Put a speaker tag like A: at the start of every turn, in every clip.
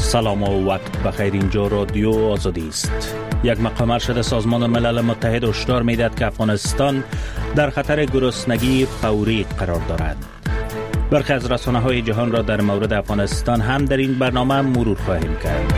A: سلام و وقت بخیر. اینجا رادیو آزادی است. یک مقام ارشد سازمان ملل متحد هشدار می‌دهد که افغانستان در خطر گرسنگی فوری قرار دارد. برخی از رسانه‌های جهان را در مورد افغانستان هم در این برنامه مرور خواهیم کرد.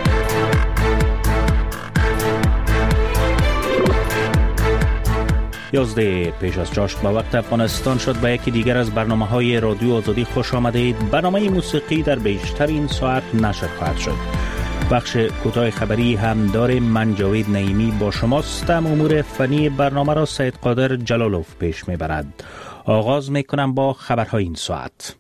A: 11 پیش از چاشت با وقت افغانستان شد به یکی دیگر از برنامه‌های رادیو آزادی خوش آمدید. برنامه موسیقی در بیشتر این ساعت نشر خواهد شد. بخش کوتاه خبری هم داریم. من جاوید نعیمی با شماست. امور فنی برنامه را سید قادر جلالوف پیش میبرد. آغاز میکنم با خبرهای این ساعت.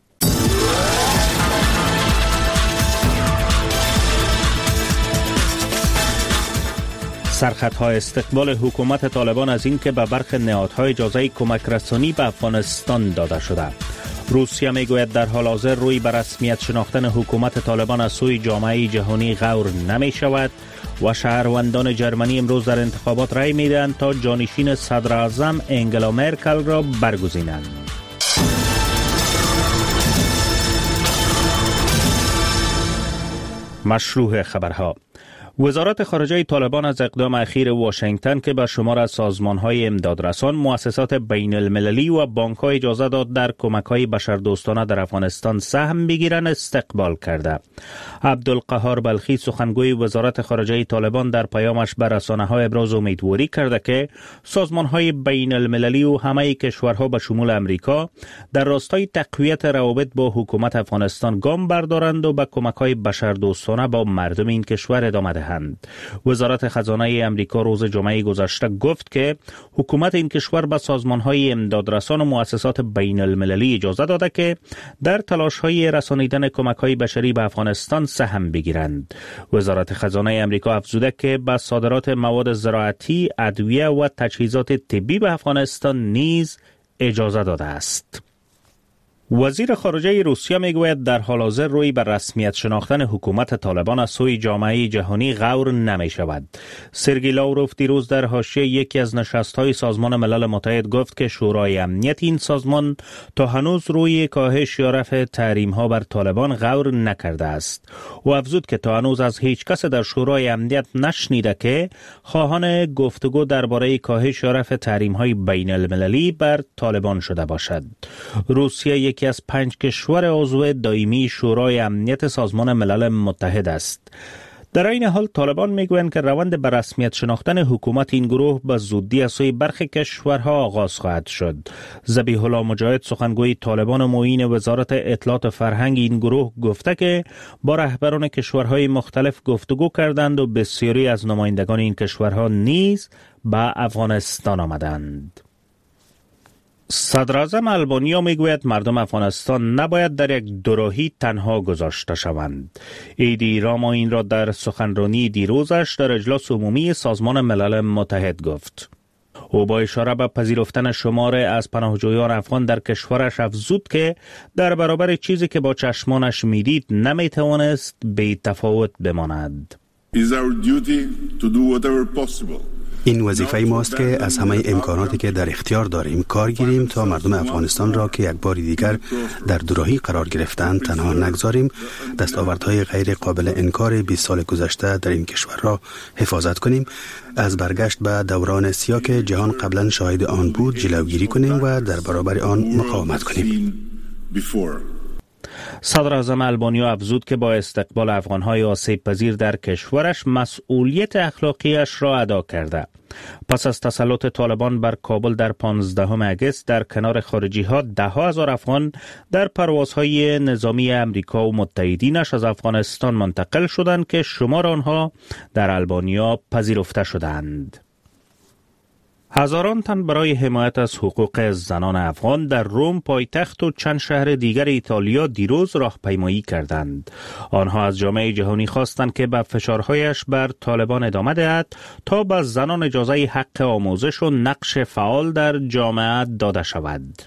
A: سرخطهای استقبال حکومت طالبان از این که به برخی نهادهای اجازه کمک رسانی به افغانستان داده شده. روسیه میگوید در حال حاضر روی به رسمیت شناختن حکومت طالبان از سوی جامعه جهانی غور نمی شود و شهروندان جرمنی امروز در انتخابات رای میدهند تا جانشین صدر اعظم انگلا مرکل را برگزینند. مشروع خبرها. وزارت خارجه طالبان از اقدام اخیر واشنگتن که به شمار از سازمان‌های امدادرسان، مؤسسات بین المللی و بانک‌ها اجازه داد در کمک‌های بشردوستانه در افغانستان سهم بگیرند استقبال کرده. عبدالقهار بلخی سخنگوی وزارت خارجه طالبان در پیامش به رسانه‌ها ابراز امیدواری کرده که سازمان‌های بین المللی و همه کشورها به شمول امریکا در راستای تقویت روابط با حکومت افغانستان گام بردارند و به کمک‌های بشردوستانه با مردم این کشور ادامه دهند. وزارت خزانه امریکا روز جمعه گذشته گفت که حکومت این کشور به سازمان‌های امدادرسان و مؤسسات بین المللی اجازه داده که در تلاش‌های رسانیدن کمک‌های بشری به افغانستان سهم بگیرند. وزارت خزانه امریکا افزوده که به صادرات مواد زراعتی، ادویه و تجهیزات طبی به افغانستان نیز اجازه داده است. وزیر خارجه روسیه میگوید در حال حاضر روی به رسمیت شناختن حکومت طالبان از سوی جامعه جهانی غور نمی شود. سرگئی لاوروف دیروز در حاشیه یکی از نشست‌های سازمان ملل متحد گفت که شورای امنیت این سازمان تا هنوز روی کاهش یا رفع تحریم‌ها بر طالبان غور نکرده است. او افزود که تا هنوز از هیچ کس در شورای امنیت نشنیده که خواهان گفتگو درباره کاهش یا رفع تحریم‌های بین المللی بر طالبان شده باشد. روسیه یکی از 5 کشور عضو دائمی شورای امنیت سازمان ملل متحد است. در این حال طالبان میگویند که روند به رسمیت شناختن حکومت این گروه به زودی از سوی برخی کشورها آغاز خواهد شد. ذبیح الله مجاهد سخنگوی طالبان و معین وزارت اطلاعات فرهنگ این گروه گفته که با رهبران کشورهای مختلف گفتگو کردند و بسیاری از نمایندگان این کشورها نیز به افغانستان آمدند. صدر اعظم آلبانیا میگوید مردم افغانستان نباید در یک دوراهی تنها گذاشته شوند. ایدی راما این را در سخنرانی دیروزش در اجلاس عمومی سازمان ملل متحد گفت. او با اشاره به پذیرفتن شمار از پناهجویان افغان در کشورش افزود که در برابر چیزی که با چشمانش میدید نمیتوانست بی تفاوت بماند.
B: این وظیفه ماست که از همه امکاناتی که در اختیار داریم کار گیریم تا مردم افغانستان را که یک بار دیگر در دوراهی قرار گرفتند تنها نگذاریم. دستاوردهای غیر قابل انکار 20 سال گذشته در این کشور را حفاظت کنیم. از برگشت به دوران سیاه که جهان قبلا شاهد آن بود جلوگیری کنیم و در برابر آن مقاومت کنیم.
A: صدر اعظم آلبانیا افزود که با استقبال افغان‌های آسیب پذیر در کشورش مسئولیت اخلاقیش را ادا کرده. پس از تسلط طالبان بر کابل در 15 اگست در کنار خارجی‌ها 10,000 افغان در پروازهای نظامی امریکا و متحدینش از افغانستان منتقل شدند که شمار آنها در آلبانیا پذیرفته شدند. هزاران تن برای حمایت از حقوق زنان افغان در روم پایتخت و چند شهر دیگر ایتالیا دیروز راهپیمایی کردند. آنها از جامعه جهانی خواستند که به فشارهایش بر طالبان ادامه دهد تا به زنان اجازه حق آموزش و نقش فعال در جامعه داده شود.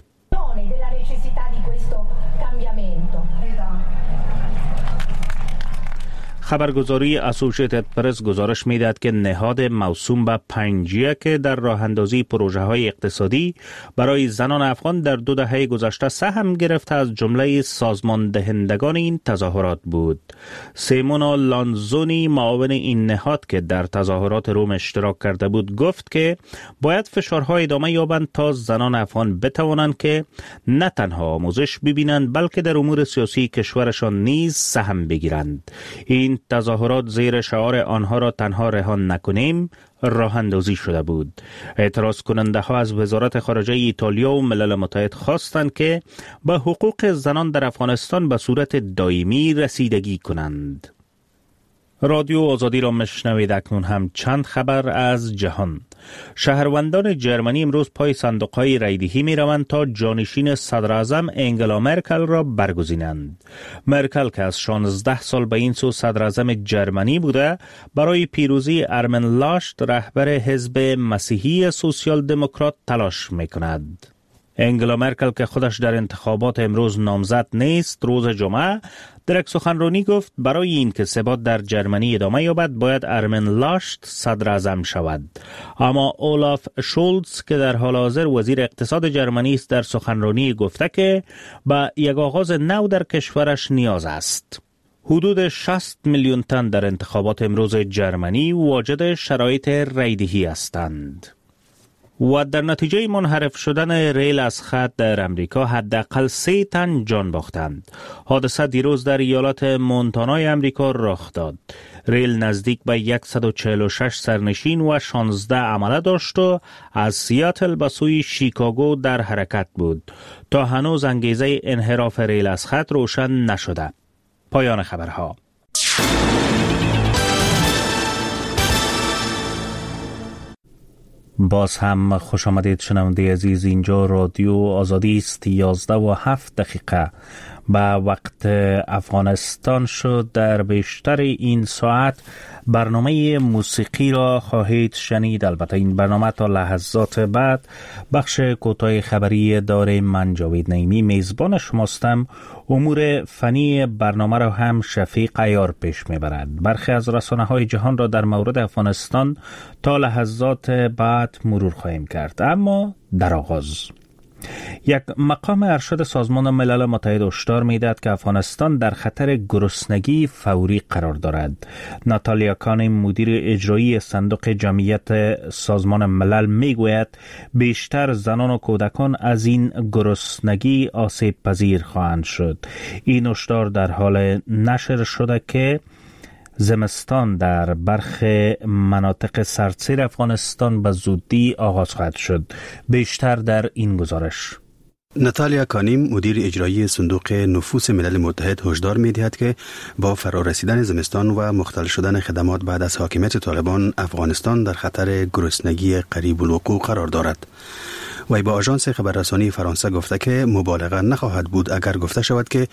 A: خبرگزاری اسوسییتد پرس گزارش می‌دهد که نهاد موسوم به 5G که در راه اندازی پروژه‌های اقتصادی برای زنان افغان در 2 دهه گذشته سهم گرفته از جمله سازمان دهندگان این تظاهرات بود. سیمونا لانزونی معاون این نهاد که در تظاهرات روم اشتراک کرده بود گفت که باید فشارها ادامه یابند تا زنان افغان بتوانند که نه تنها آموزش ببینند بلکه در امور سیاسی کشورشان نیز سهم بگیرند. این تظاهرات زیر شعار آنها را تنها رها نکنیم راه اندازی شده بود. اعتراض کننده ها از وزارت خارجه ایتالیا و ملل متحد خواستند که به حقوق زنان در افغانستان به صورت دائمی رسیدگی کنند. رادیو آزادی را مشنوید. اکنون هم چند خبر از جهان. شهروندان جرمنی امروز پای صندوق‌های رایدهی می‌روند تا جانشین صدر اعظم انگلا مرکل را برگزینند. مرکل که از 16 سال به این سو صدر اعظم جرمنی بوده، برای پیروزی ارمن لاشت رهبر حزب مسیحی سوسیال دموکرات تلاش می‌کند. انگلا مرکل که خودش در انتخابات امروز نامزد نیست، روز جمعه در یک سخنرانی گفت برای این که ثبات در جرمنی ادامه یابد باید ارمن لاشت صدر اعظم شود. اما اولاف شولز که در حال حاضر وزیر اقتصاد جرمنی است در سخنرانی گفته که به یک آغاز نو در کشورش نیاز است. حدود 60 میلیون تن در انتخابات امروز جرمنی واجد شرایط رایدهی هستند. و در نتیجه منحرف شدن ریل از خط در امریکا حداقل 3 تن جان باختند. حادثه دیروز در ایالات مونتانای امریکا رخ داد. ریل نزدیک به 146 سرنشین و 16 عمله داشت و از سیاتل به سوی شیکاگو در حرکت بود. تا هنوز انگیزه انحراف ریل از خط روشن نشده. پایان خبرها. باز هم خوش آمدید شنونده عزیز. اینجا رادیو آزادی است. 11:07 به وقت افغانستان شد. در بیشتر این ساعت برنامه موسیقی را خواهید شنید. البته این برنامه تا لحظات بعد بخش کوتاه خبری داره. من جاوید نعیمی میزبان شماستم. امور فنی برنامه را هم شفیق عیار پیش میبرد. برخی از رسانه‌های جهان را در مورد افغانستان تا لحظات بعد مرور خواهیم کرد. اما در آغاز یک مقام ارشد سازمان ملل متحد هشدار می‌دهد که افغانستان در خطر گرسنگی فوری قرار دارد. ناتالیا کان، مدیر اجرایی صندوق جمعیت سازمان ملل میگوید بیشتر زنان و کودکان از این گرسنگی آسیب پذیر خواهند شد. این هشدار در حال نشر شده که زمستان در برخی مناطق سردسیر افغانستان به زودی آغاز خواهد شد. بیشتر در این گزارش.
B: ناتالیا کانیم، مدیر اجرایی صندوق نفوس ملل متحد هشدار می‌دهد که با فرارسیدن زمستان و مختل شدن خدمات بعد از حاکمیت طالبان، افغانستان در خطر گرسنگی قریب الوقوع قرار دارد. وی با آژانس خبررسانی فرانسه گفته که مبالغه نخواهد بود اگر گفته شود که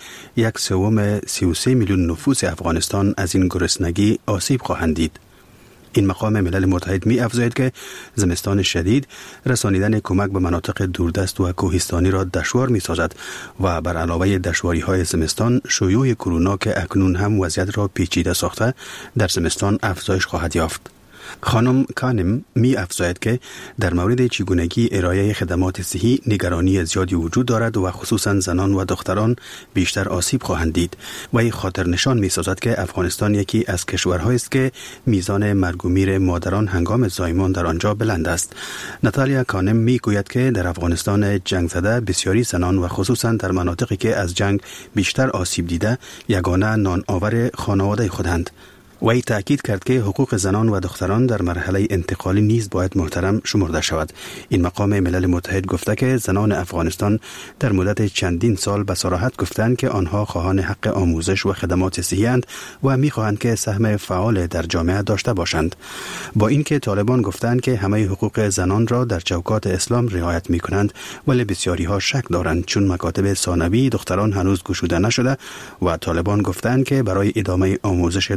B: 1/3 میلیون نفوس افغانستان از این گرسنگی آسیب خواهند دید. این مقام ملل متحد می افزاید که زمستان شدید رسانیدن کمک به مناطق دوردست و کوهستانی را دشوار می سازد و بر علاوه دشواری های زمستان، شیوع کرونا که اکنون هم وضعیت را پیچیده ساخته در زمستان افزایش خواهد یافت. خانم کانم می افزاید که در مورد چگونگی ارائه خدمات صحی نگرانی زیادی وجود دارد و خصوصا زنان و دختران بیشتر آسیب خواهند دید. و خاطر نشان می سازد که افغانستان یکی از کشورهایی است که میزان مرگ و میر مادران هنگام زایمان در آنجا بلند است. ناتالیا کانم می گوید که در افغانستان جنگ زده بسیاری زنان و خصوصا در مناطقی که از جنگ بیشتر آسیب دیده یگانه نان آور خانواده خودند. وی تأکید کرد که حقوق زنان و دختران در مرحله انتقالی نیز باید محترم شمرده شود. این مقام ملل متحد گفته که زنان افغانستان در مدت چندین سال به صراحت گفتند که آنها خواهان حق آموزش و خدمات صحی اند و می‌خواهند که سهم فعال در جامعه داشته باشند. با اینکه طالبان گفتند که همه حقوق زنان را در چوکات اسلام رعایت می‌کنند، ولی بسیاری‌ها شک دارند چون مکاتب ثانوی دختران هنوز گشوده نشده و طالبان گفتند که برای ادامه آموزش دختران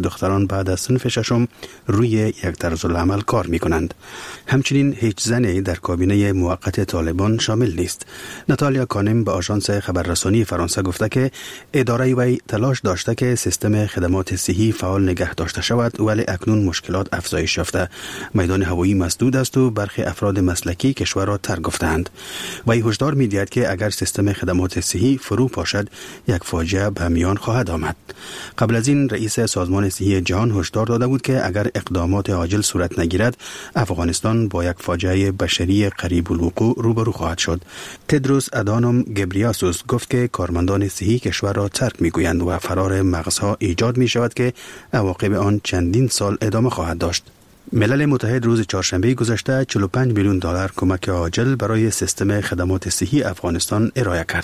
B: بعد از صنف ششم روی یک طرزالعمل کار می کنند. همچنین هیچ زنی در کابینه موقت طالبان شامل نیست. ناتالیا کانم به آژانس خبررسانی فرانسه گفته که اداره وی تلاش داشته که سیستم خدمات صحی فعال نگه داشته شود، ولی اکنون مشکلات افزایش یافته. میدان هوایی مسدود است و برخی افراد مسلکی کشور را ترک گفتند. وی هشدار می‌دهد که اگر سیستم خدمات صحی فرو پاشد یک فاجعه به میان خواهد آمد. قبل از این رئیس سازمان صحی جهان هشدار داده بود که اگر اقدامات عاجل صورت نگیرد افغانستان با یک فاجعه بشری قریب الوقوع روبرو خواهد شد. تدروس ادانوم گبریاسوس گفت که کارمندان صحی کشور را ترک می‌گویند و فرار مغزها ایجاد می‌شود که عواقب آن چندین سال ادامه خواهد داشت. ملل متحد روز چهارشنبه گذشته 45 میلیون دلار کمک عاجل برای سیستم خدمات صحی افغانستان ارائه کرد.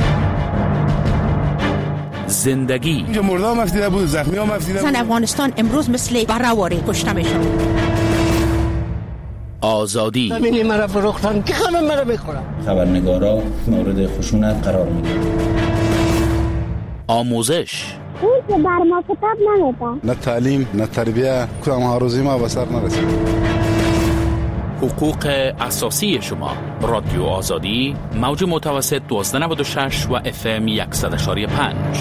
C: زندگی
D: اینجا مرده هم افتیده بود، زخمی هم افتیده بود.
E: زن افغانستان امروز مثل برهواری کشته میشن.
C: آزادی
F: زمینی مرا فروختن که خانم مرا بخورم.
G: خبرنگارا مورد خشونت قرار میگیرن.
C: آموزش
H: اون که بر ما کتاب نمیده.
D: نه تعلیم نه تربیه، کدام هاروزی ما به سر نرسید.
C: حقوق اساسی شما. رادیو آزادی موج متوسط 1296 و FM 100.5.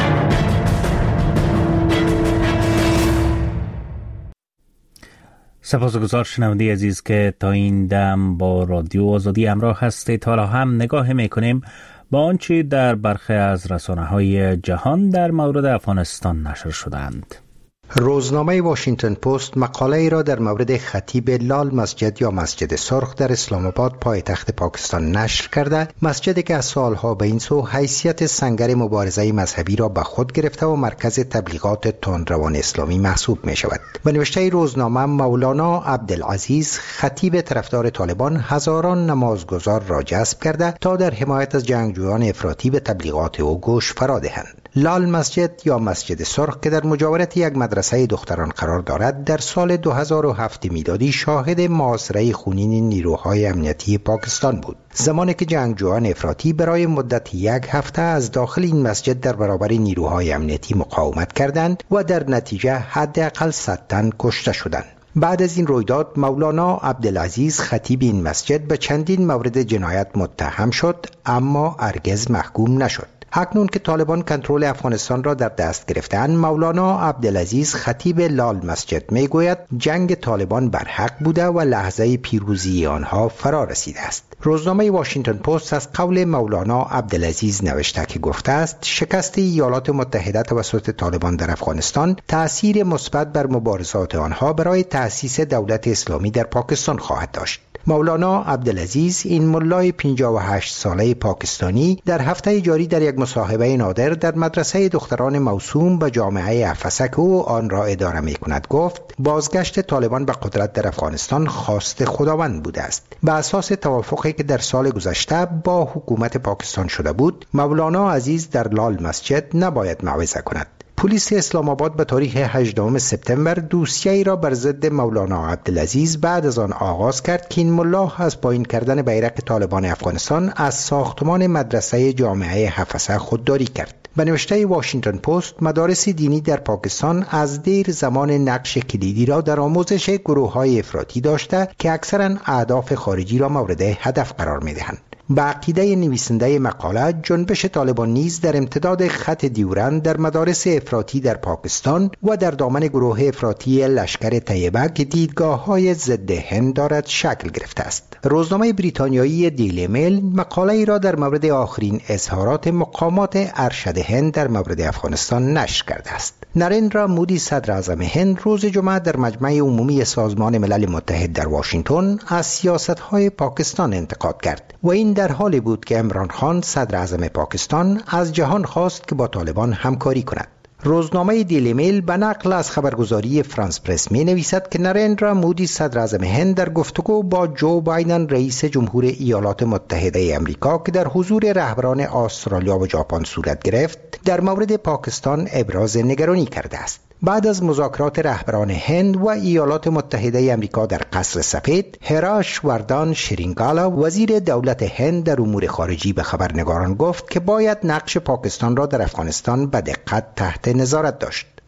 A: سپاسگزار شنونده عزیز که تا این دم با رادیو آزادی همراه هستید. حالا هم نگاه میکنیم با آنچه در برخی از رسانه‌های جهان در مورد افغانستان نشر شدند.
I: روزنامه واشنگتن پست مقاله ای را در مورد خطیب لال مسجد یا مسجد سرخ در اسلام آباد پایتخت پاکستان نشر کرده. مسجدی که از سالها به این سو حیثیت سنگر مبارزه مذهبی را به خود گرفته و مرکز تبلیغات تندروان اسلامی محسوب می شود. به نوشته روزنامه مولانا عبدالعزیز خطیب طرفدار طالبان هزاران نمازگزار را جذب کرده تا در حمایت از جنگجویان افراطی به تبلیغات او گوش فرا دهند. لال مسجد یا مسجد سرخ که در مجاورت یک مدرسه دختران قرار دارد در سال 2007 میلادی شاهد محاصره خونین نیروهای امنیتی پاکستان بود، زمانی که جنگجویان افراطی برای مدت یک هفته از داخل این مسجد در برابر نیروهای امنیتی مقاومت کردند و در نتیجه حداقل 100 تن کشته شدند. بعد از این رویداد مولانا عبدالعزیز خطیب این مسجد به چندین مورد جنایت متهم شد، اما هرگز محکوم نشد. اکنون که طالبان کنترل افغانستان را در دست گرفتند، مولانا عبدالعزیز خطیب لال مسجد میگوید جنگ طالبان برحق بوده و لحظه پیروزی آنها فرا رسیده است. روزنامه واشنگتن پست از قول مولانا عبدالعزیز نوشته که گفته است شکست ایالات متحده توسط طالبان در افغانستان تأثیر مثبت بر مبارزات آنها برای تأسیس دولت اسلامی در پاکستان خواهد داشت. مولانا عبدالعزیز این ملای 58 ساله پاکستانی در هفته جاری در یک مصاحبه نادر در مدرسه دختران موسوم به جامعه افسک که او آن را اداره می کند گفت بازگشت طالبان به قدرت در افغانستان خواست خداوند بوده است. به اساس توافقی که در سال گذشته با حکومت پاکستان شده بود، مولانا عزیز در لال مسجد نباید موعظه کند. پلیس اسلام آباد به تاریخ 18 سپتامبر دوسیه‌ای را بر ضد مولانا عبدالعزیز بعد از آن آغاز کرد که این ملا از پایین کردن بیرق طالبان افغانستان از ساختمان مدرسه جامعه حفصه خودداری کرد. به نوشته واشنگتن پست مدارس دینی در پاکستان از دیر زمان نقش کلیدی را در آموزش گروه‌های افراطی داشته که اکثراً اهداف خارجی را مورد هدف قرار می‌دهند. به عقیده نویسنده مقاله، جنبش طالبان نیز در امتداد خط دیورند در مدارس افراطی در پاکستان و در دامن گروه افراطی لشکر طیبه که دیدگاه‌های ضد هند دارد شکل گرفته است. روزنامه بریتانیایی دیلی میل مقاله ای را در مورد آخرین اظهارات مقامات ارشد هند در مورد افغانستان نشر کرده است. نریندرا مودی صدر اعظم هند روز جمعه در مجمع عمومی سازمان ملل متحد در واشنگتن از سیاست‌های پاکستان انتقاد کرد و این در حالی بود که عمران خان صدر اعظم پاکستان از جهان خواست که با طالبان همکاری کند. روزنامه دیلی میل به نقل از خبرگزاری فرانس پرس می نویسد که نریندرا مودی صدر اعظم هند در گفتگو با جو بایدن رئیس جمهور ایالات متحده آمریکا که در حضور رهبران استرالیا و ژاپن صورت گرفت در مورد پاکستان ابراز نگرانی کرده است. بعد از مذاکرات رهبران هند و ایالات متحده آمریکا در قصر سفید، هراش وردان شرینگالا وزیر دولت هند در امور خارجی به خبرنگاران گفت که باید نقش پاکستان را در افغانستان به دقت تحت نظارت داشت.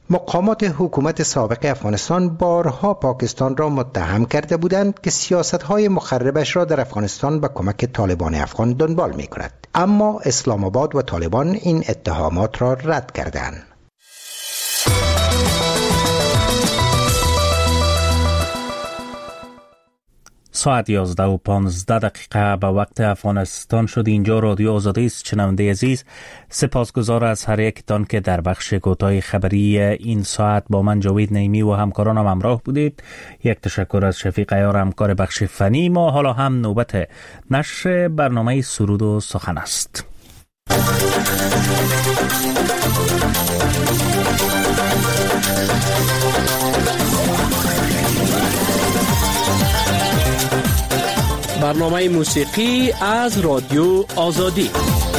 I: مقامات حکومت سابق افغانستان بارها پاکستان را متهم کرده بودند که سیاست‌های مخربش را در افغانستان به کمک طالبان افغان دنبال می‌کند، اما اسلام آباد و طالبان این اتهامات را رد کردند.
A: ساعت 11:15 به وقت افغانستان شد. اینجا رادیو آزادی است. شنونده عزیز، سپاسگزار از هر یکتان که در بخش کوتاه خبری این ساعت با من جاوید نعیمی و همکارانم همراه بودید. یک تشکر از شفیق عیار همکار بخش فنی ما. حالا هم نوبت نشر برنامه سرود و سخن است.
J: برنامه موسیقی از رادیو آزادی.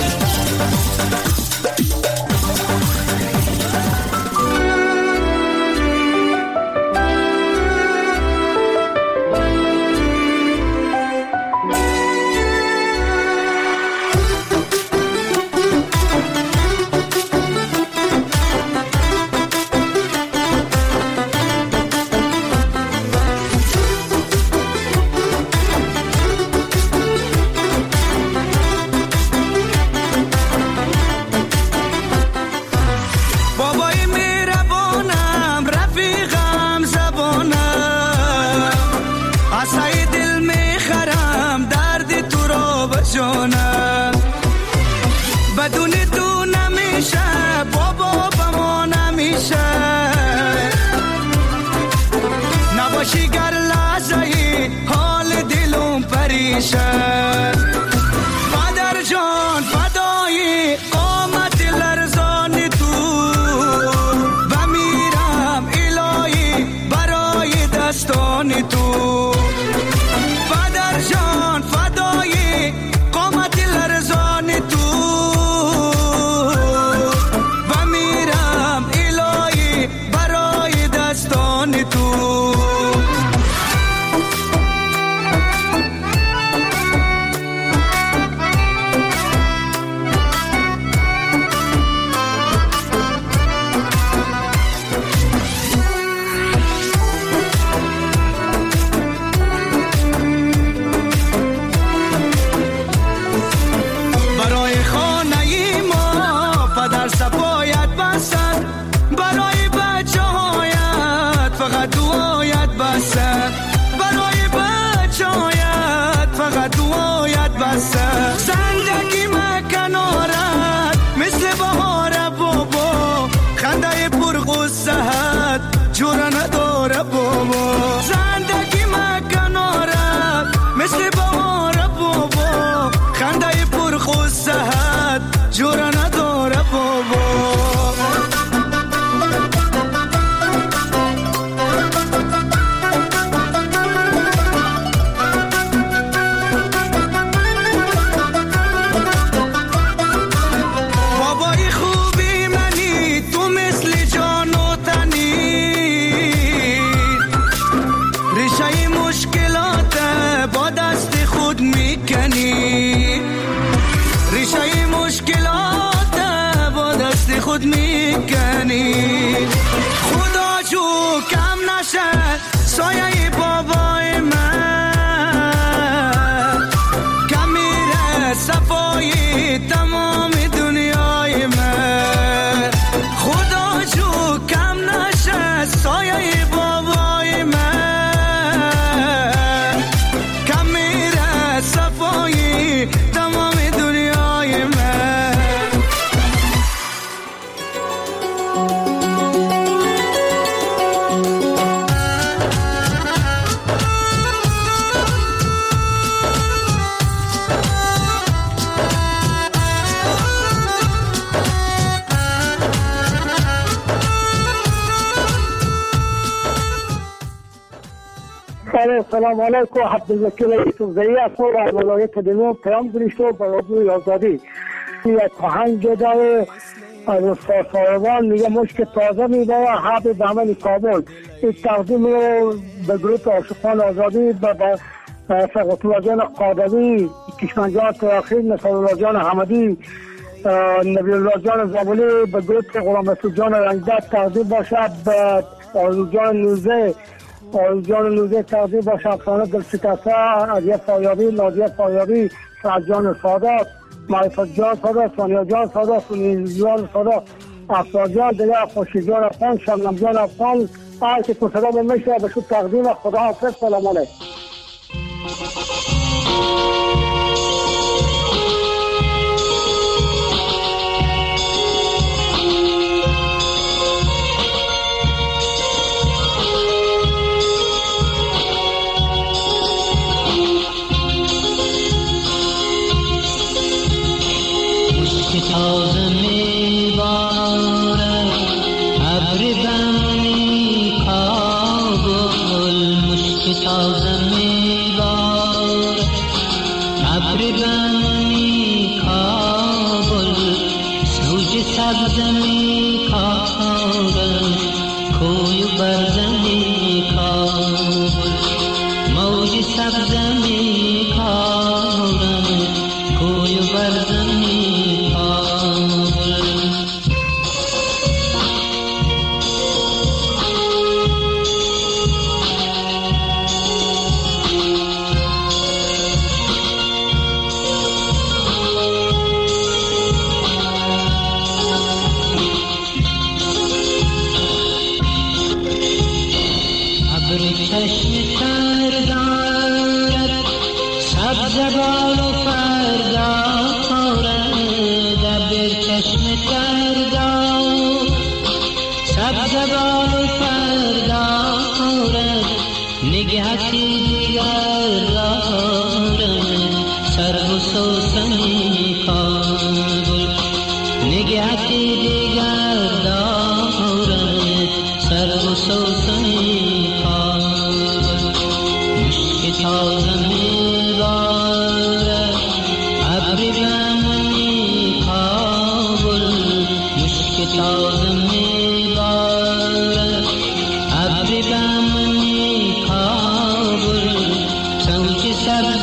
K: سلام علیکم. عبدالوکیل یوسفزئی هستم از ولایت دمام پیام گرفتم به رادیو آزادی. یک آهنگ جدا از صاحبان میگه مشک تازه میبا حب دامن کابل. این تقدیم رو به گروه عاشقان آزادی به فقط جان قادوی، کشمنجات اخیر مثل جان حمدی، نبی الله جان زابلی به گروه غلام رسول جان رنگدست تقدیم باشد، به آرزو جان نوزه تقدیم باشد، افسانه دلشکسته علیه فایابی، نازیه فایابی، سعد جان سادات، معرفت جان سادات، ثانیه جان سادات، سنیل جان سادات، افسار جان دیگه، خوشی جان افغان، شبنم جان افغان، هر که صدا میشه به شد تقدیم. خدا حافظ. سلام علیکم.
L: تازه میبارد ابر بمنی کابل، مشک تازه میبارد ابر بمنی کابل، سوج سبز میکارد کوی برزنی کابل، موج سبز میکارد کوی برزنی چشم تر دارد سبز بال و پر دارد، ابر چشم تر دارد سبز بال و پر دارد، نگهتی دیگر دارد سرو و سوسنی کابل، نگهتی دیگر دارد سرو و سوسنی تازه میبارد ابر بمنی کابل، مشک تازه میبارد ابر بمنی کابل، سوج سبز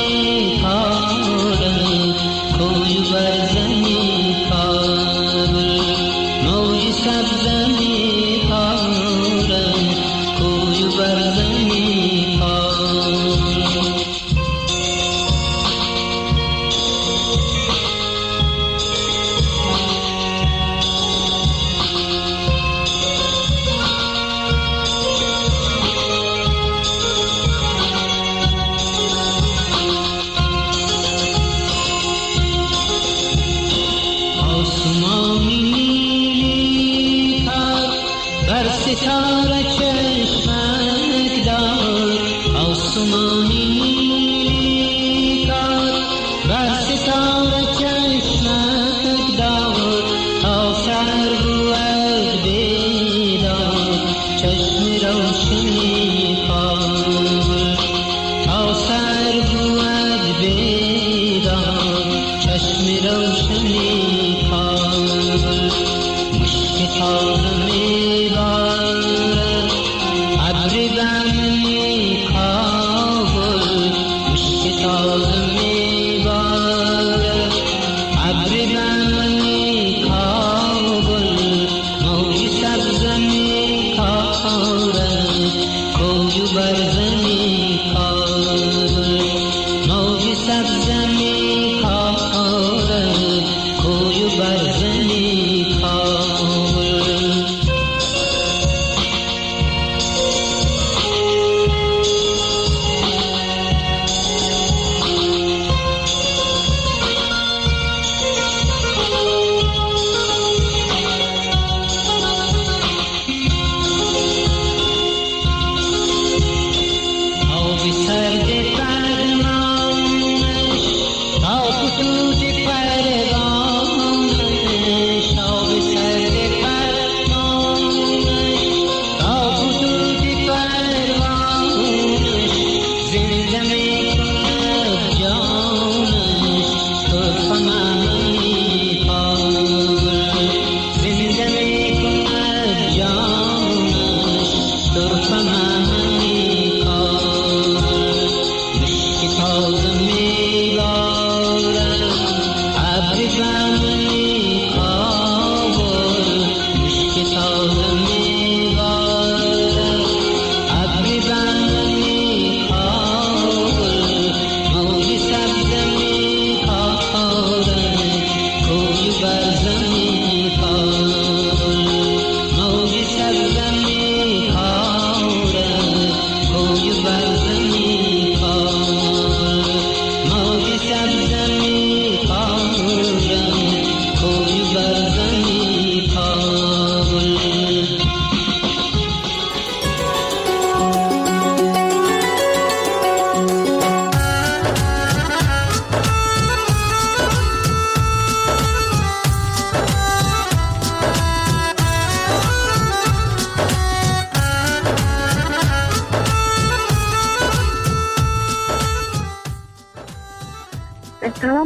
L: میکارد کوی برزنی کابل، موج سبز میکارد کوی برزنی آسمانی نیلی پر بر ستاره چشمک دار، آسمانی نیلی پر بر ستاره چشمک دار، تا سر بود بیدار چشم روشنی کابل، تا سر بود بیدار چشم روشنی کابل، مشک تازه میبارد ابر بمنی کابل، مشک تازه میبارد ابر بمنی کابل، موج سبز میکارد کوی برزنی کابل، موج سبز میکارد کوی برزنی کابل. آب سرد فرمانش تا خطوط پروانش، آب سرد فرمانش تا خطوط پروانش، زنده میکند جانش طرف معنی کابل، زنده میکند جانش طرف معنی کابل، مشک تازه میبارد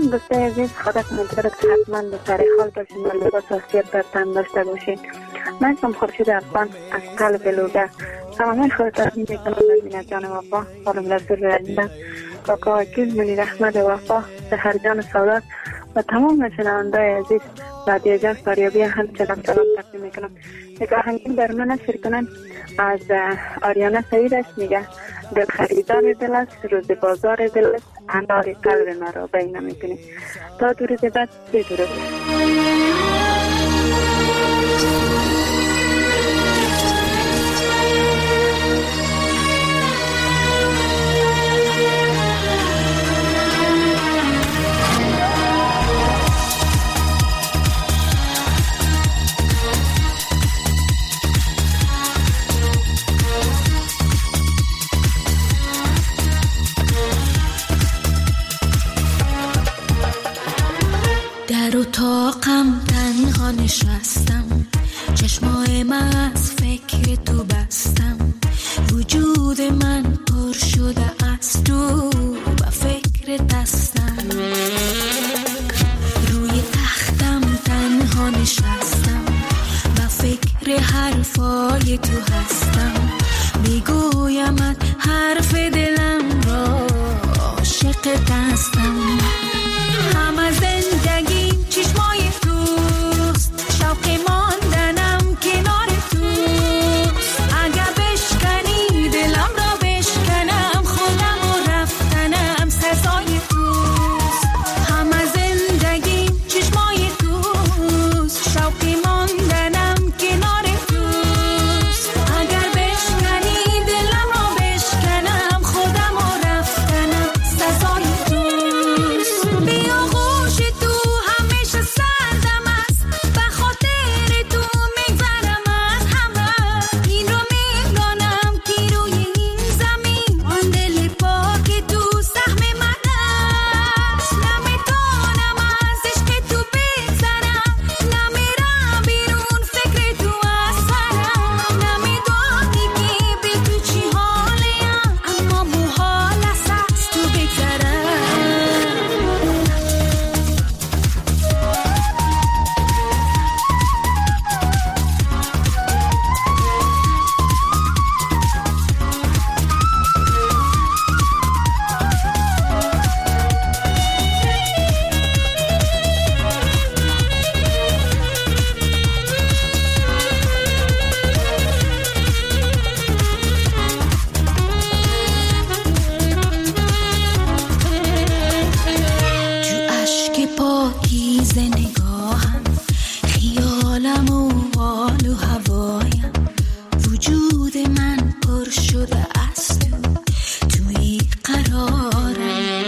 M: دوستای عزیز، خودتون دارد که حتما به سر حال باشین و لباس آسیب در تن داشته باشین. من اسمم خورشید افغان از تل بلوده. تمامی خودتان میکنم نزمینه جان وفا، خانم رسول رجیدن، کاکا وکیل، منیر احمد وفا، سحر جان سولاد و تمام شنونده‌های عزیز رادیو جان فاریابی همچنان سلام تقدیم میکنم. یک آهنگی در من نشر کنم از آریانا سعید است. میگه دل خریدار دل است، روز بازار دل است، انار قلب مرا بین میکنی. تا دو روز بعد بدرود.
N: در اتاقم تنها نشستم، چشمای من از فکر تو بستم، وجود من پر شده از تو و فکر دستم. روی تختم تنها نشستم و فکر حرفای تو هستم، میگویمت حرف دلم را، عاشق دستم. همه زندگی چشمای توست، شوق ماندنم کنار توست. اگه بشکنی دلم را بشکنم، خودم و رفتنم سزای توست. همه زندگی چشمای توست، شوق ماندنم کنار توست. اگر بشکنی دلم را بشکنم، خودم و رفتنم سزای توست. بیا غوش تو همیشه سردم است، به خاطر تو میگذرم از همه. این رو میدانم که روی این زمین آن دل پاک تو سهم من است. نمیتونم از عشق تو بگذرم، نمیرم بیرون فکر تو از سرم. نمیدانی که به تو چی حالیم، اما محال است از تو بگذرم. تو اشک پاکیزه نگاهم، خیالم و حال و هوایم، وجود من پر شده از تو، توی قرارم.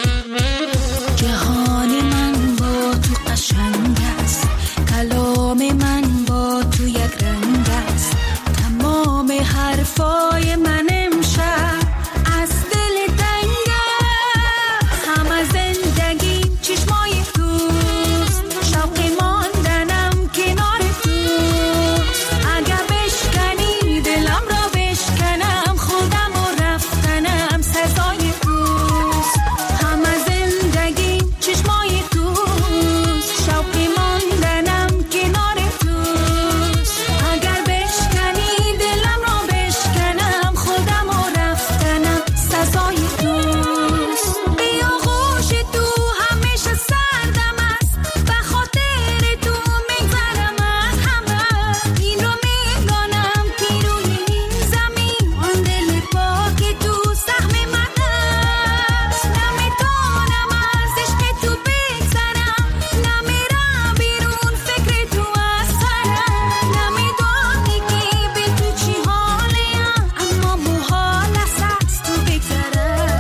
N: جهان من با تو قشنگ است، کلام من با تو یک رنگ است. تمام حرفای من امشب از دل تنگ است. همه زندگی چشمای توست، شوق ماندنم کنار توست. اگر بشکنی دلم را بشکنم، خودم و رفتنم سزای توست. همه زندگی چشمای توست، شوق ماندنم کنار توست. اگر بشکنی دلم را بشکنم، خودم و رفتنم سزای توست. بیا غوش تو همیشه سردم است، به خاطر تو میگذرم از همه. این رو میدانم که روی این زمین آن دل پاک تو سهم من است. نمیتونم از عشق تو بگذرم، نمیرم بیرون فکر تو از سرم. نمیدانی که به تو چی حالیم، اما محال است از تو بگذرم.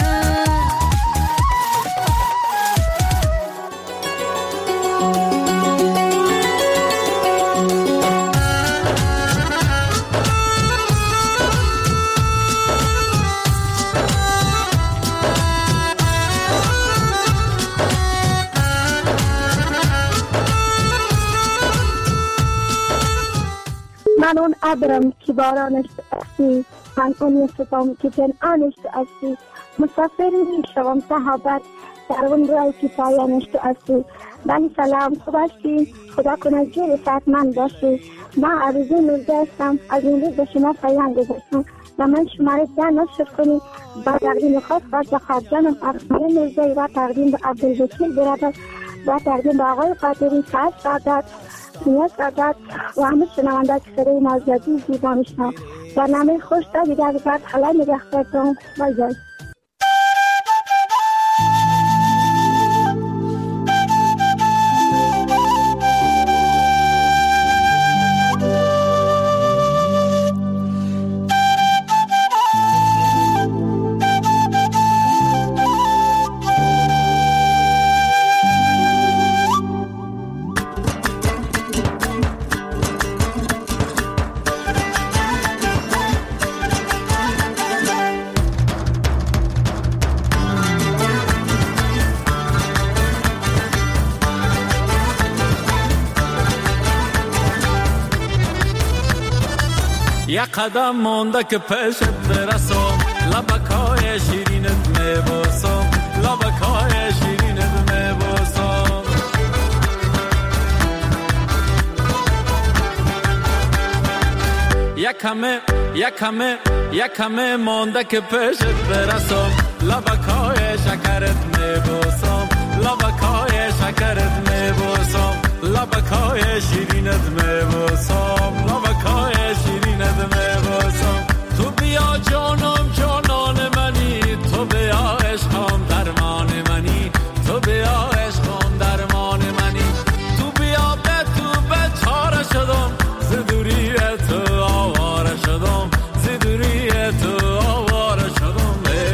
H: من اون ابرم که بارانش هستی، من اون یوسفم که پنهانش هستی. مسافر می شوم صحابت در اون رای که پایانش تو هستی. بله سلام، خوب هستی؟ خدا کنه جور صحتمند باشی. من عروضی نورزه هستم، از این روز به شما پیام گذاشتم و من شماره 10 نشر کنی با تقدیم خاص به خواهرجانم افسانه نورزه و تقدیم به عبدالوکیل برادر و تقدیم به آقای قادری، سعد سعادت، نیاز سعادت و همه شنونده که صدای نازدی زیبا میشنم. برنامه خوش تا دیگر بعد حالا نگهدارتون. بای بای.
O: یک قدم مونده که پیشت برسم، لبکای شیرینت میبوسم، لبکای شیرینت میبوسم. یک کمه مونده که پیشت برسم، لبکای شکرت میبوسم، لبکای شکرت میبوسم، لبکای شیرینت میبوسم، لبکای شیرینت میبوسم. تو بیا جانم جانان منی، تو بیا عشقم درمان منی، تو بیا عشقم درمان منی. تو بیا به چاره شدم، ز دوری تو آواره شدم، ز دوری تو آواره شدم.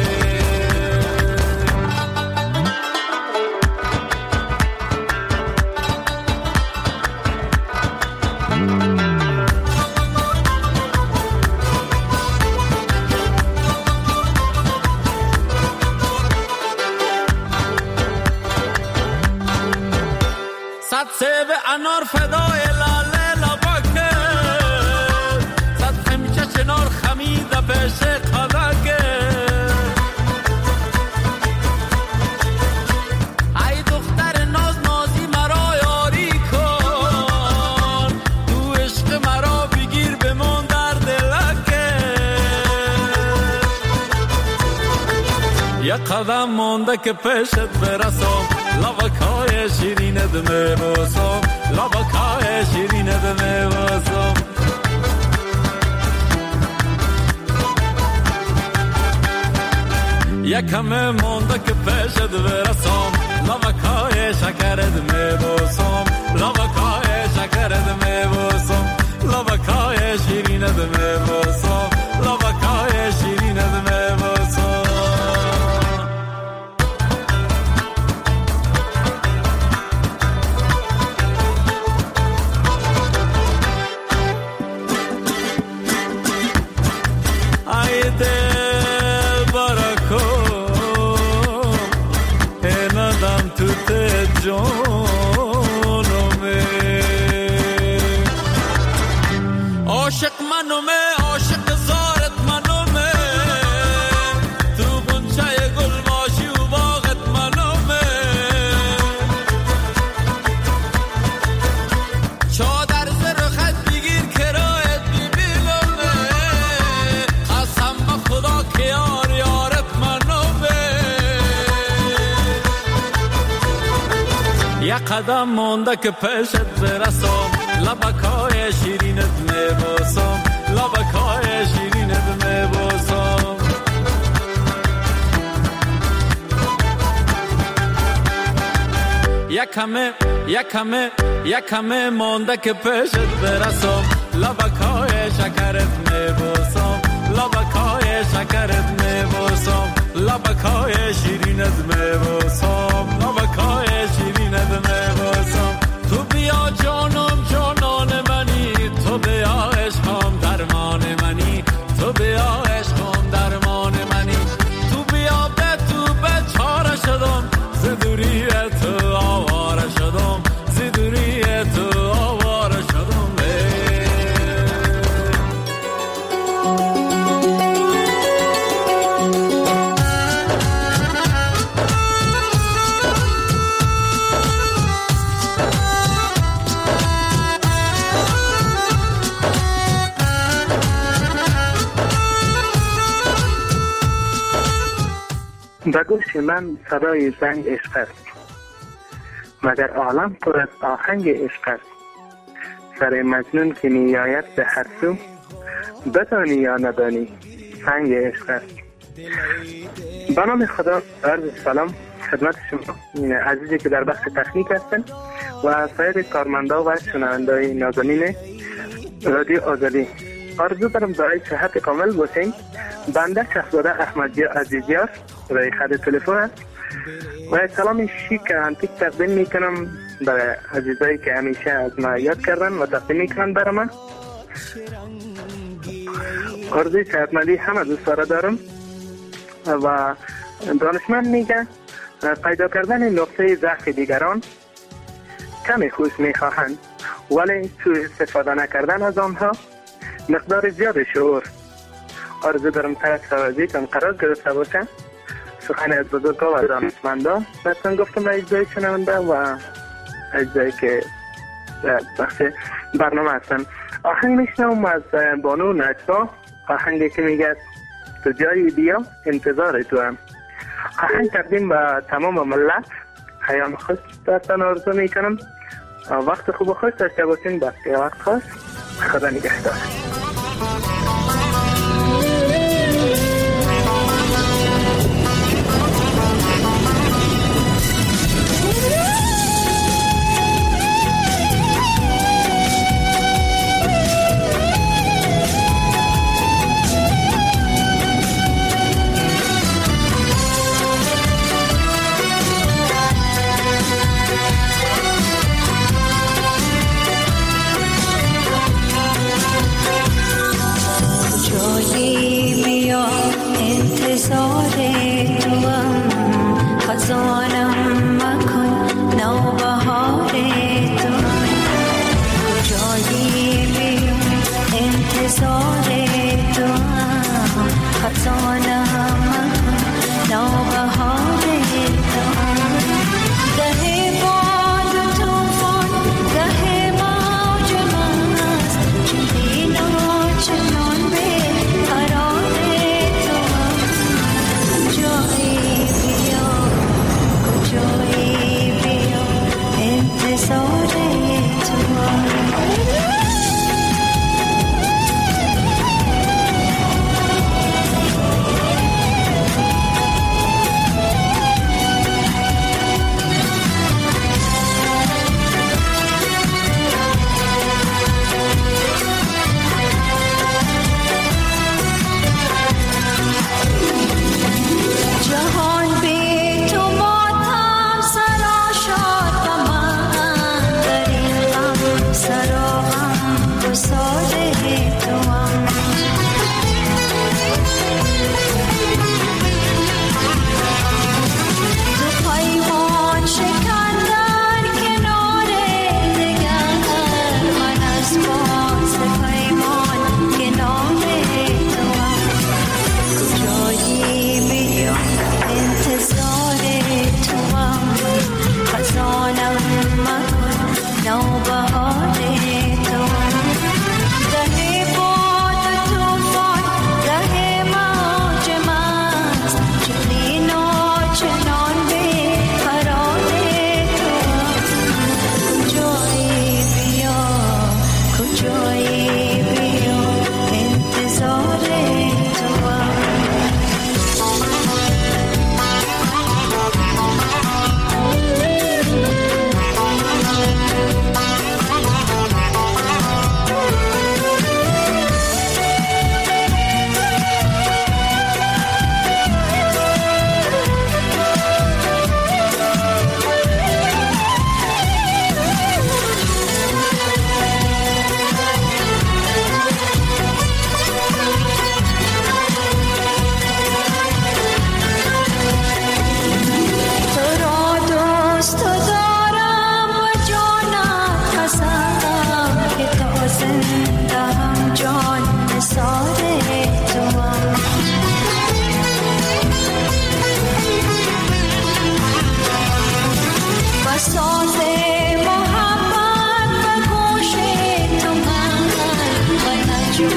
O: صد سیب انار فدای لاله لبکه، صد همیشه چنار خمیده پیش قدکه. ای دختر ناز نازی مرا یاری کن، تو عشق مرا بگیر بمون در دلکه. یک قدم مونده که پیشت برسم، لبکای شیرینت میبوسم، لبکای شیرینت میبوسم. یکم مونده که پیشت برسم، لبکای شکرت میبوسم، لبکای شکرت میبوسم، لبکای شیرینت میبوسم، لبکای شیرینت میبوسم. عاشق منومه، عاشق زارت منومه، تو بنچه گل باشی و باغت منومه. چادر زرخت بگیر کرایت بیبیلومه، قسم به خدا که یار یارت منومه. یک قدم مونده که پیشت برسم، لبکای شیرینت میبوسم، لبکای شیرینت میبوسم. یک کمه مونده که پیشت برسم، لبکای شکرت میبوسم، لبکای شکرت میبوسم، لبکای شیرینت میبوسم، لبکای شیرینت میبوسم. تو بیا جانم جانان منی، تو بیا عشقم درمان منی، تو بیا عشقم درمان منی. تو بیا به چاره شدم، ز دوری تو آواره شدم، ز دوری تو آواره شدم.
P: به گوش من صدای زنگ عشق است، مگر عالم پر از آهنگ عشق است. سر مجنون که میآید به هر سو، بدانی یا ندانی سنگ عشق است. به نام خدا، عرض سلام خدمت شما عزیزی که در بخش تکنیک هستن و سایر کارمندا و شنونده‌های نازنین رادیو آزادی. آرزو دارم برای صحت کامل باشین. بنده شهزاده احمدی عزیزیار برای خط تلفن است و سلام شیک انتیک تقدیم میکنم برای عزیزایی که همیشه از ما یاد کردن و تقدیم میکنن برای من. آرزوی صحتمندی همه دوست دارم و دانشمند میگه پیدا کردن نقطه ضعف دیگران کمی خوش میخواهند، ولی سوء استفاده نکردن از آنها مقدار زیاد شعور. آرزو دارم تحت توجیهتان قرار گرفته باشه. سخن از بزرگا و دانشمندان بستن گفتم اجزای شنونده و اجزایی که بخش برنامه هستن. آهنگ میشنم از بانو نجوا، آهنگی که میگه تو جایی بیا انتظار تو هم. آهنگ تقدیم به تمام ملت. حیام خوش داشتن آرزو میکنم. وقت خوب و خوش داشته باشین. بسته وقت خوش. خدا نگهدار.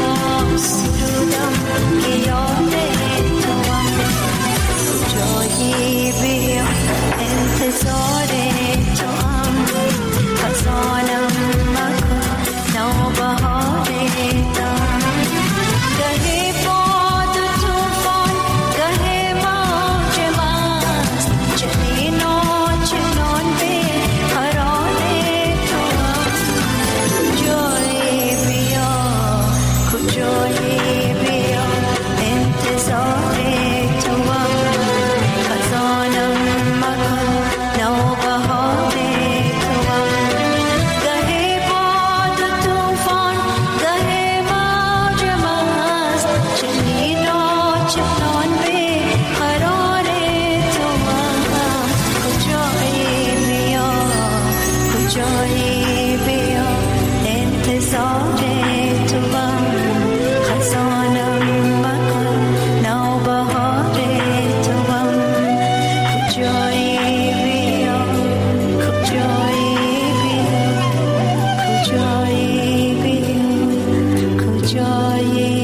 N: سرودم که یاد تو هم جایی کجایی بیا انتظار تو خزانم مکن نوبهار تو کجایی بیا کجایی بیا کجایی بیا کجایی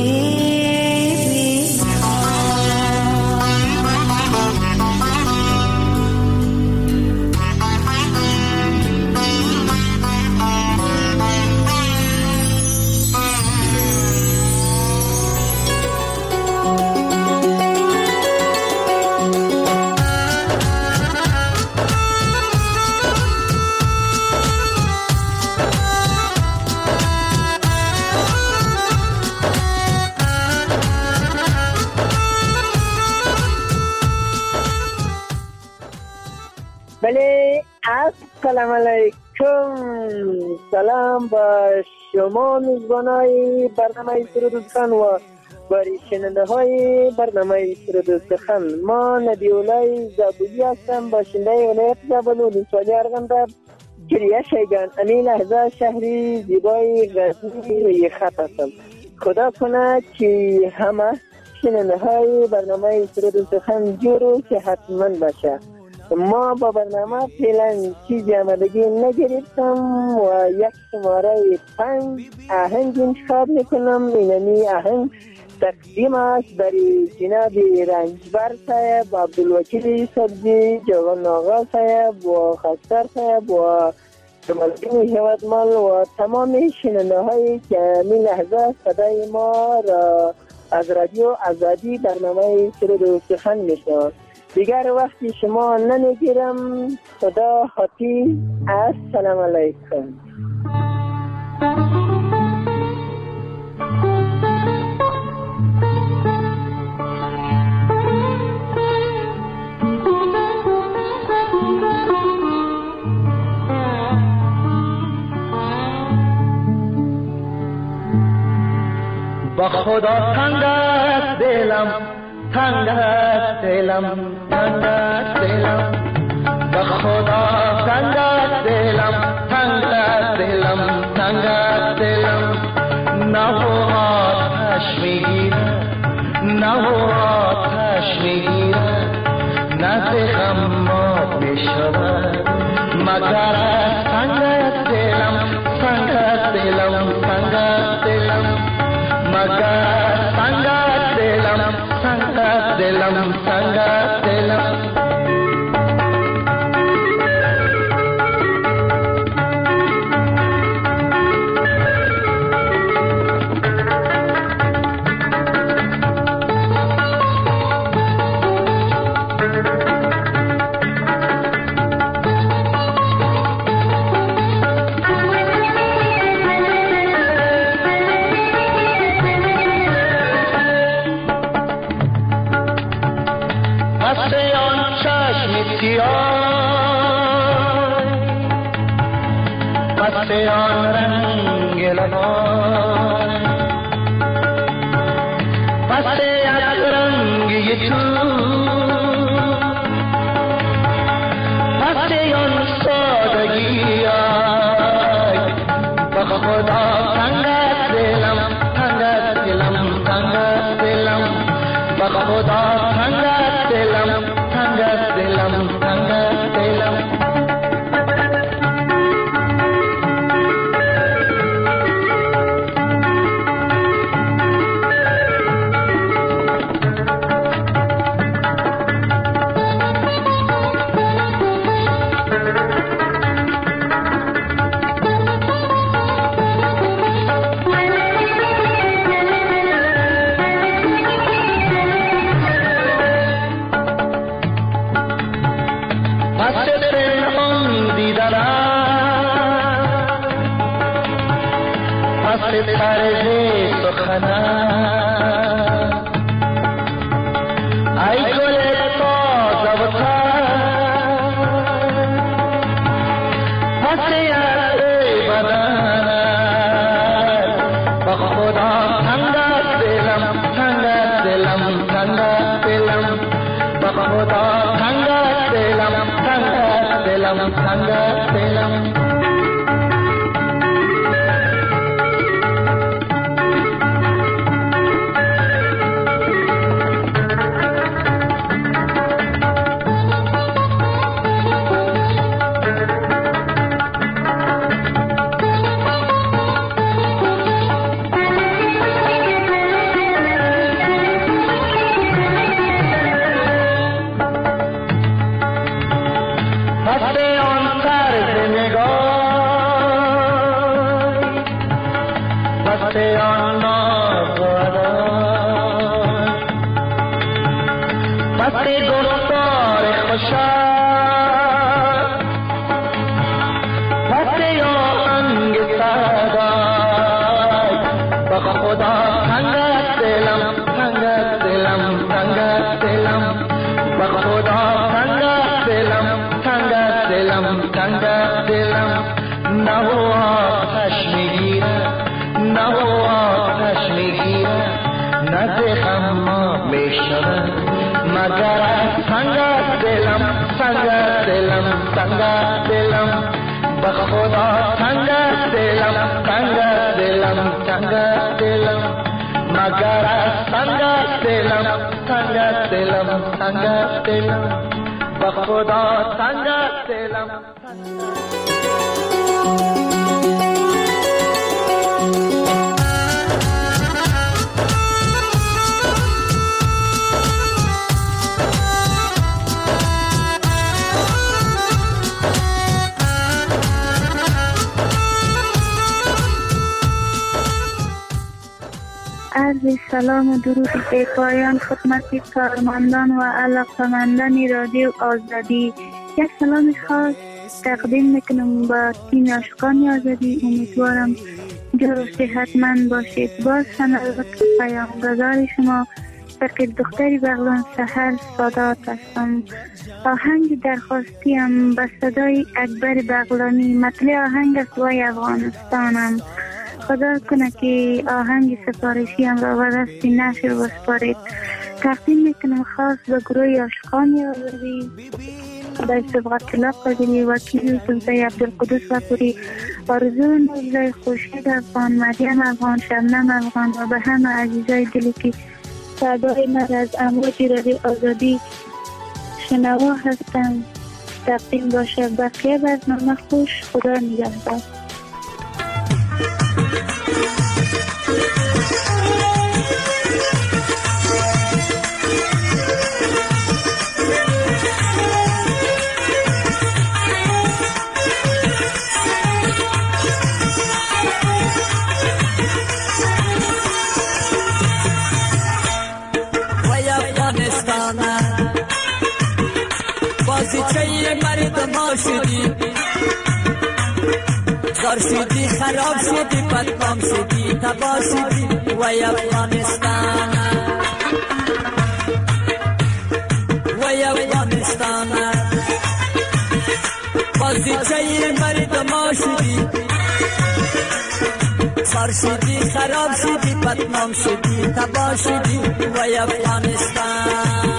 K: بله السلام علیکم. سلام با شما میزبانای برنامه سرود سخن و باری شننده های برنامه سرود سخن. ما نبیولای زابولی هستم، باشنده ولایت زابل و ولسوالی ارغنداب گریه شیگان. امی لحظه شهری زیبای غزنی روی خط هستم. خدا کنه که همه شننده های برنامه سرود سخن جور و صحتمند باشه. ما با برنامه فعلا چیزی آمادگی نگرفتم و یک شماره 5 آهنگ انتخاب میکنم. اینمی آهنگ تقدیم است برای جناب رنجبر صاحب، عبدالوکیل سبزی، جوان آقا صاحب و خستر صاحب و جمالدین هیوادمال و تمام شننده هایی که می لحظه صدای ما را از رادیو آزادی برنامه سرود و سخن میشنوند. دیگر وقتی شما نمیگیرم. خدا حافظ. السلام علیکم.
L: با خدا تنگ است دلم، تنگ است دلم، تنگ است دلم، با خدا تنگ است دلم، تنگ است دلم، تنگ است دلم. نه و آتش میگیرد، نه و آتش میگیرد، نه غمات میشود مگر از تنگ است دلم، تنگ است دلم، تنگ است دلم، مگر از تنگ است دلم، تنگ است دلم، تنگ است دلم. پس آن رنگ لبان، پس یک رنگ تو، پس آن سادگی به خدا تنگ است دلم، تنگ است دلم، تنگ است دلم، به خدا تنگ است دلم، تنگ است دلم، تنگ است دلم. خدا تنگ است دلم، تنگ است دلم، تنگ است دلم. پس آن ناز و ادا پس گفتار خوشا پس آهنگ صدای با خدا تنگ است دلم تنگ است دلم تنگ است دلم با خدا تنگ است دلم تنگ است دلم تنگ است دلم نه و آتش میگیره نه و آتش میگیره نه دلم ما میشود مگر از سنگ است دلم سنگ است دلم سنگ است دلم به خدا سنگ است دلم سنگ است دلم سنگ است دلم مگر از سنگ است دلم سنگ است دلم سنگ است دلم به خدا سنگ است دلم.
M: عرض سلام و درود بی پایان خدمت کارمندان و علاقمندان رادیو آزادی. یک سلام خاص تقدیم میکنم با تیم عاشقان آزادی. امیدوارم جور و صحتمند باشید. باز هم البته پیامگذار شما فقید دختری بغلان سحر سادات هستم. آهنگ درخواستیم به صدای اکبر بغلانی مطلع آهنگ است وای افغانستانم. خدا کنه که آهنگ سفارشی هم را به دست نشر بسپارید. تقدیم میکنم خاص به گروه عاشقان آزادی خدای صبغت الله قادری، وکیل سلطه عبدالقدوس وپوری، آرزو نوزای خورشید افغان، مریم افغان، شبنم افغان و به همه عزیزای دلی که صدای من از امواج رادیو آزادی شنوا هستم تقدیم باشه. بقیه برنامه خوش. خدا نگهدار.
Q: بازیچه مردم شدی زار شدی خراب شدی بدنام شدی تباه شدی وای افغانستان وای افغانستان بازیچه مردم شدی زار شدی خراب شدی بدنام شدی تباه شدی وای افغانستان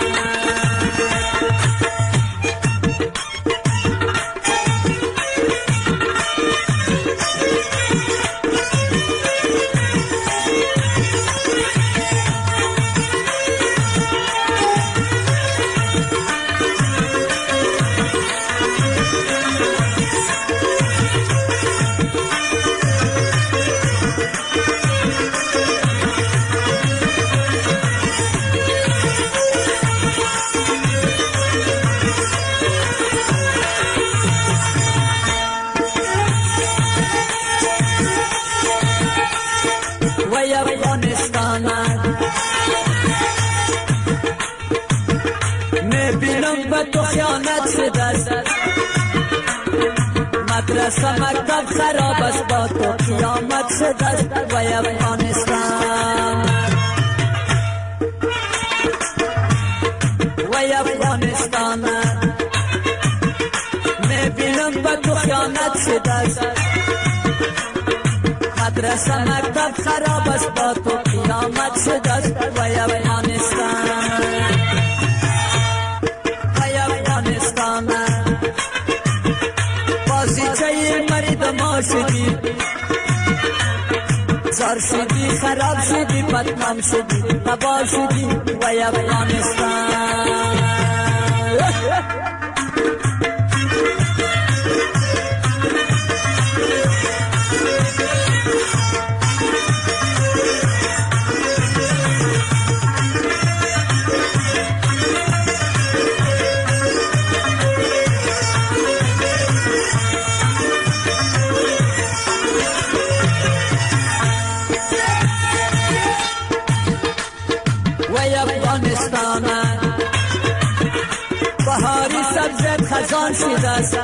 Q: مدرسه مکتب خراب است با تو قیامت شده است وای افغانستان وای افغانستان میبینم با تو خیانت شده است مدرسه مکتب خراب است با تو قیامت شده است وای افغانستان وای افغانستان بازیچه مردم شدی زار شدی خراب شدی بدنام شدی تباه شدی وای افغانستان خزان شده است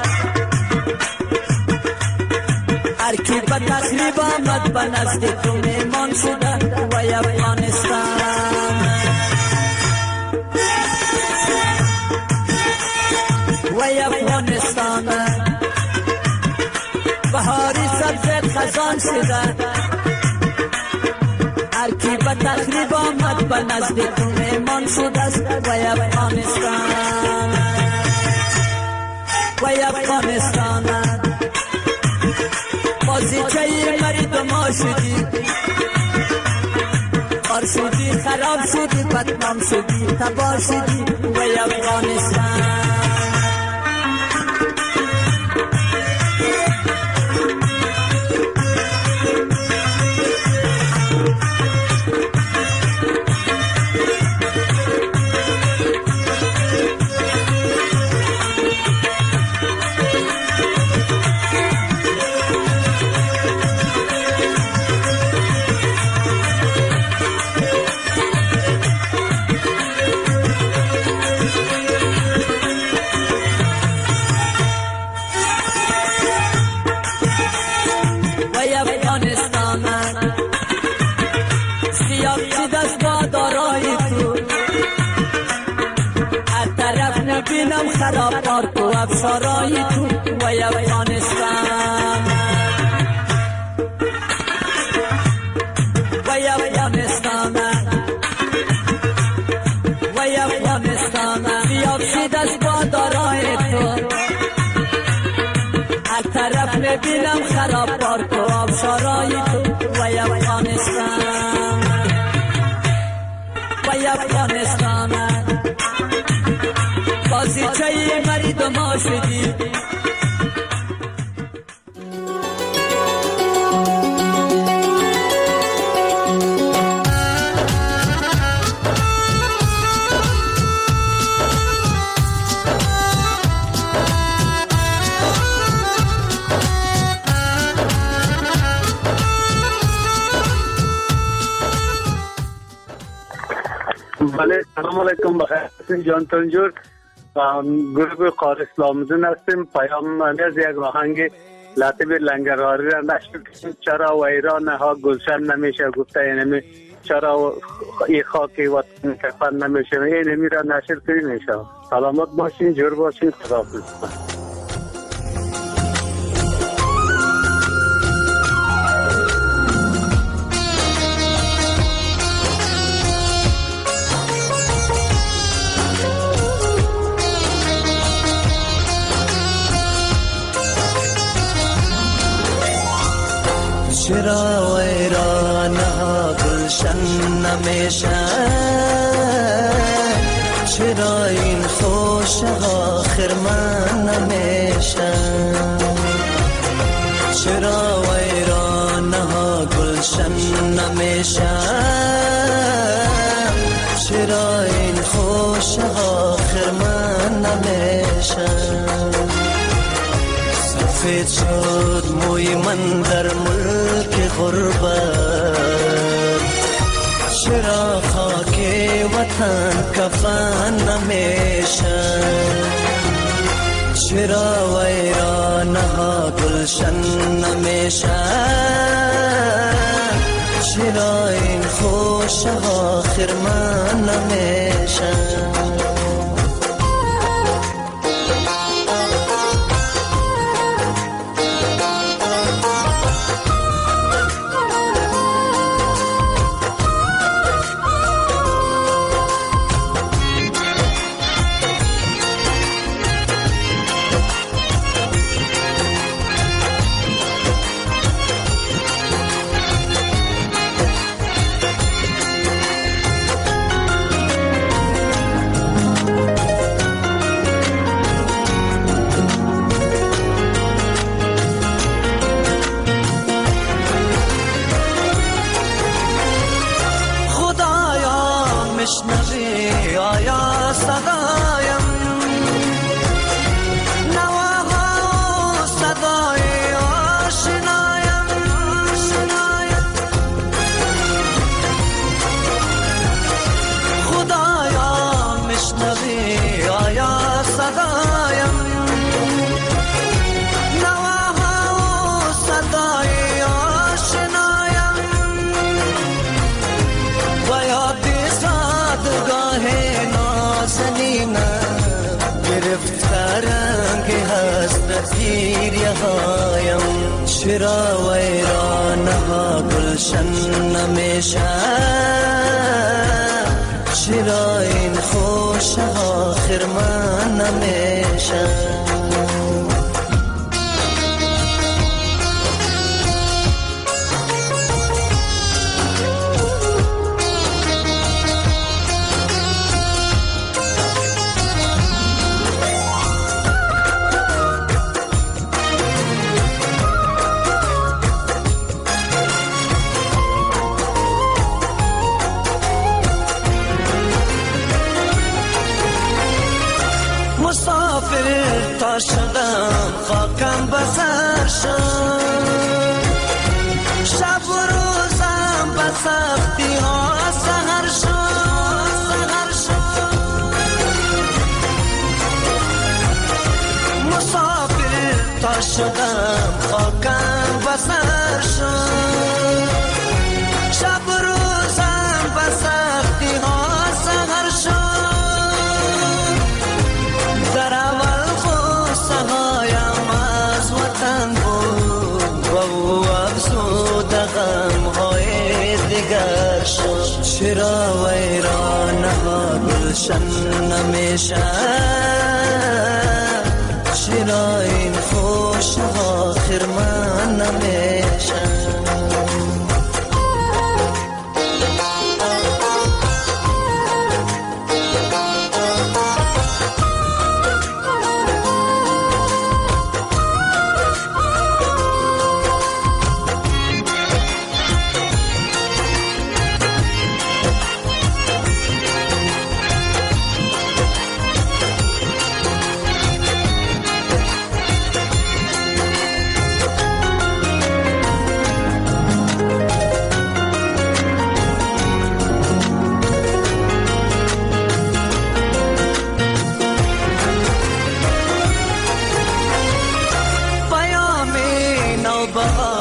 Q: هر کی به تقریب آمد به نزد تو میمان شده وای افغانستان وای افغانستان بهاری سبز خزان شده هر کی به تقریب آمد به نزد تو میمان شده است وای افغانستان وای افغانستان بازیچه مرید ما شدی خار شدی خراب شدی بدنام شدی تباه شدی وای افغانستان بینم خراب کار تو افسارای تو وای افغانستان وای افغانستان وای افغانستان بیاب شید از بادارای تو هر طرف بینم خراب کار تو افسارای تو وای افغانستان وای افغانستان بازیچه مرید ما شدی
K: بله سلام علیکم بخیر جان تنجور گروه قار اسلامدون هستیم پیام از یک راهنگ لطیب لنگرهاری را نشر کنیم چرا و ایران ها گلشن نمیشه گفته اینمی چرا این خاک وطن کفن نمیشه اینمی را نشر کنیم انشاءالله سلامت باشین جور باشین خداحافظ
R: چرا ویران ها گلشن نمیشه چرا این خوش ها خرمن نمیشه چرا ویران ها گلشن نمیشه چرا این خوش ها خرمن نمیشه سفید شد موی من در ملک غربت چرا خاک وطن کفن نمیشه چرا ویران ها گلشن نمیشه چرا این خوش ها خرمن نمیشه از گیریه هایم، چرا ویرانه ها گلشن نمیشه، چرا این خوش ها خرمان نمیشه. شدم خاکم بسر شد، شب و روزم به سختی ها سهر شد، مسافر تا شدم خاکم بسر شد، شب و روزم به سختی ها سهر شد. در اول سهایم از وطن بود، با او افزود غمهای دیگر شد، چرا ویرانه ها گلشن نمیشه، چرا این خوش ها خرمان نمیشه. بهار